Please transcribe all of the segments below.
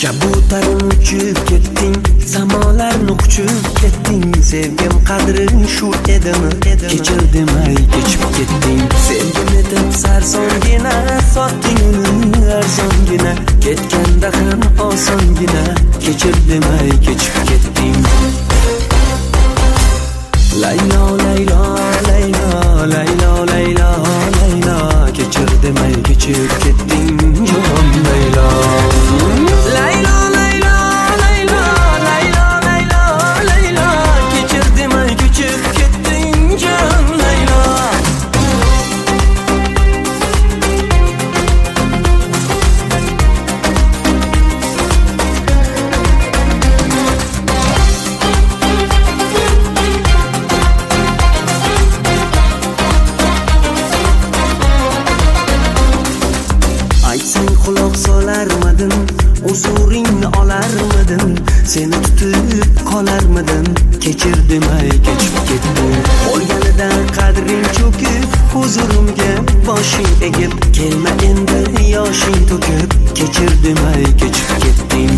Kabutarim uchib ketding, samolarni quchib ketding. Sevgim qadrin shu edimi? Kechir demay kechib ketding. Sevgim etib sarsongina, sotding uni arzongina. Ketganda ham osongina, kechir demay kechib ketding. Laylo, laylo, laylo, laylo, laylo, laylo, kechir demay kechib ketding, jon laylo. Laylo, laylo, laylo, laylo, laylo, laylo, kechir demay kechib ketding, jon laylo. Aytsang quloq solarmidim, huzuringni olarmidim, seni tutib qolarmidim, kechir demay kechib ketdim. Qolganidan qadring cho'kib, huzurimga boshing egib, kelma endi yoshing to'kib, kechir demay kechib ketding.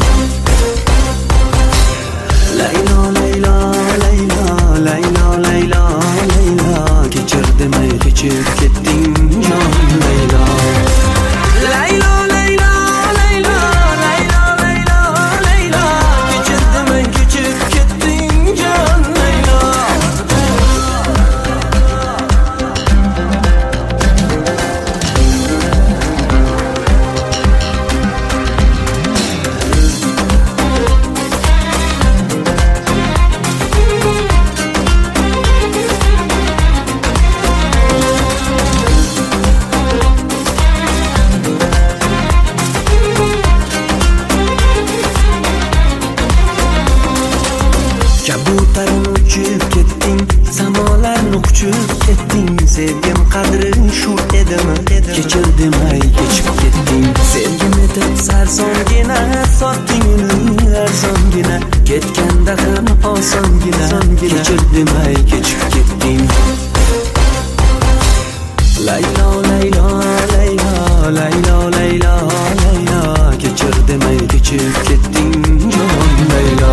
Laylo, laylo, laylo, laylo, laylo, laylo, kechir demay kechib ketding, jon laylo. Laylo, laylo, laylo, laylo, laylo, laylo, kechir demay kechib ketding, jon laylo. Kabutarim uchib ketding, samolarni quchib ketding. Sevgim qadrin shu edimi? Kechir demay kechib ketding. Sevgim etib sarsongina, sotding uni arzongina. Ketganda ham osongina, kechir demay kechib ketding. Laylo, laylo, laylo, laylo, laylo, laylo, kechir demay kechib ketding, jon laylo.